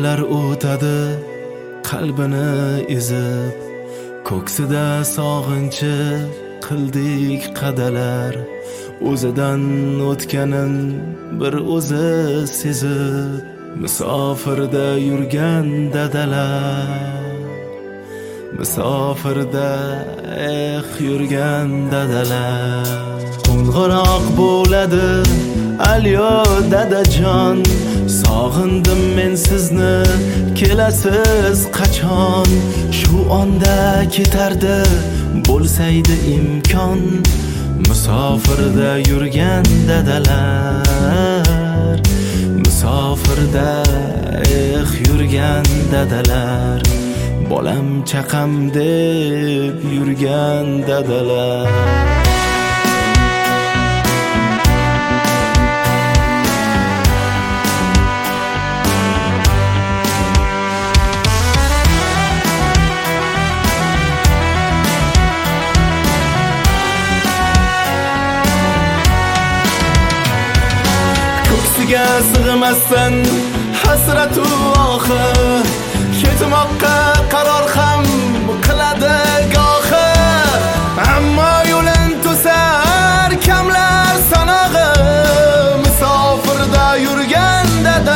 Yillar o'tadi qalbini ezib, ko'ksida sog'inchi qildik qadalar. O'zidan o'tganin bir o'zi sezib, musofirda yurgan dadalar, musofirda yurgan dadalar. Qo'ng'iroq bo'ladi alyo dadajon, sog'indim men sizni, kelasiz qachon? Shu onda ketardi bo'lsaydi imkon, musofirda yurgan dadalar, musofirda yurgan dadalar, bolam chaqam deb yurgan dadalar. Ko'ksiga sig'masdan hasratu ohi, ketmoqqa qaror ham qiladi gohi. Ammo yo'lin to'sar kamlar sanog'i, musofirda yurgan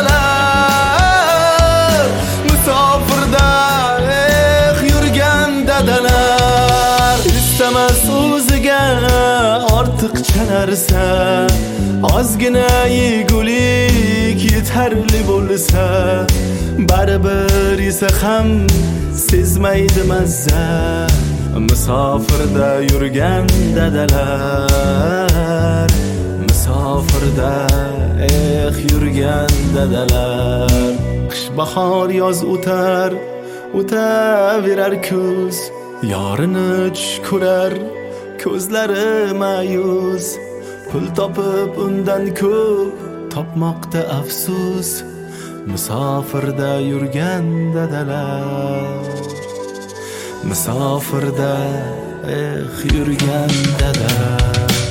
dadalar, musofirda yurgan dadalar. Istamas o'ziga ortiqcha narsa, ozgina yegulik yetarli bo'lsa, baribir esa ham sezmaydi mazza, musofirda yurgan dadalar, musofirda yurgan dadalar. Qish bahor yoz o'tar, o'taverar kuz, yorini tush ko'rar ko'zlari ma'yus. Pul topib undan ko'p topmoqda afsus, musofirda yurgan dadalar, musofirda yurgan dadalar.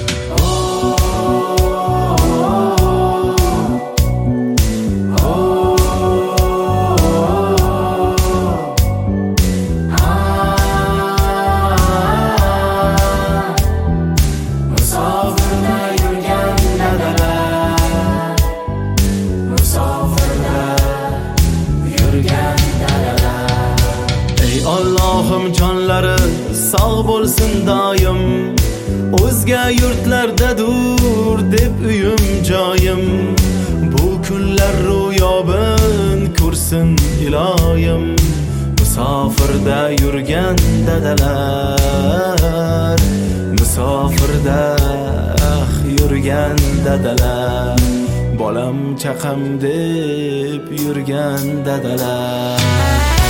Allohim jonlari sog' bo'lsin doim, o'zga yurtlardadur deb uyim joyim. Bu kunlar ro'yobin ko'rsin iloyim, musofirda yurgan dadalar, musofirda yurgan dadalar, bolam chaqam deb yurgan dadalar.